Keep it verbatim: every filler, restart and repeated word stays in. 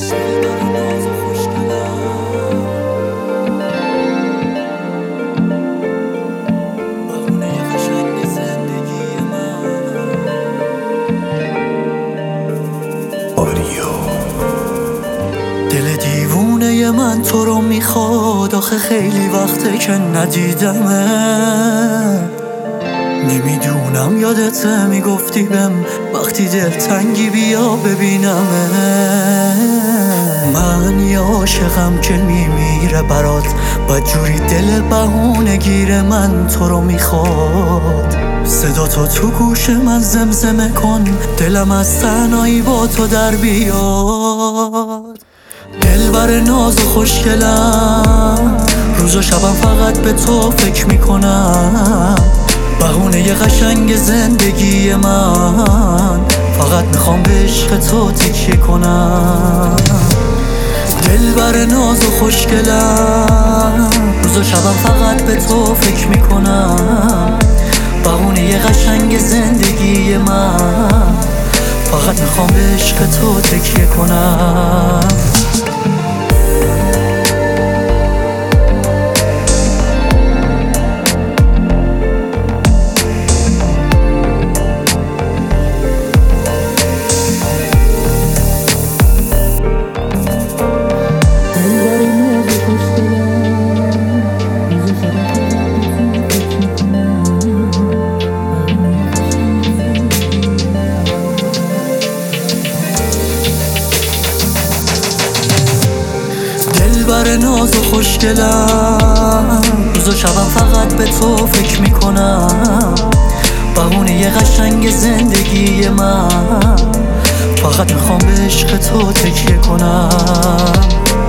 دل دیوونه من تو رو میخواد، آخه خیلی وقته که ندیدمه. نمیدونم یادته میگفتی بهم وقتی دلتنگی بیا ببینمه. من یه عاشقم که میمیره برات، بدجوری دل بهونه گیره من تو رو میخواد. صدا تو تو گوش من زمزمه کن، دلم از تنهایی با تو در بیاد. دلبر ناز و خوشگلم، روز و شبم فقط به تو فکر میکنم. بهونه ی قشنگ زندگی من، فقط میخوام به عشق تو تکیه کنم. دلبر ناز و خوشگلم، روز و شبم فقط به تو فکر میکنم. بهونه ی قشنگ زندگی من، فقط میخوام به عشق تو تکیه کنم. دلبر ناز و خوشگلم، روز و شبم فقط به تو فکر میکنم. بهونه ی قشنگ زندگی من، فقط میخوام به عشق تو تکیه کنم.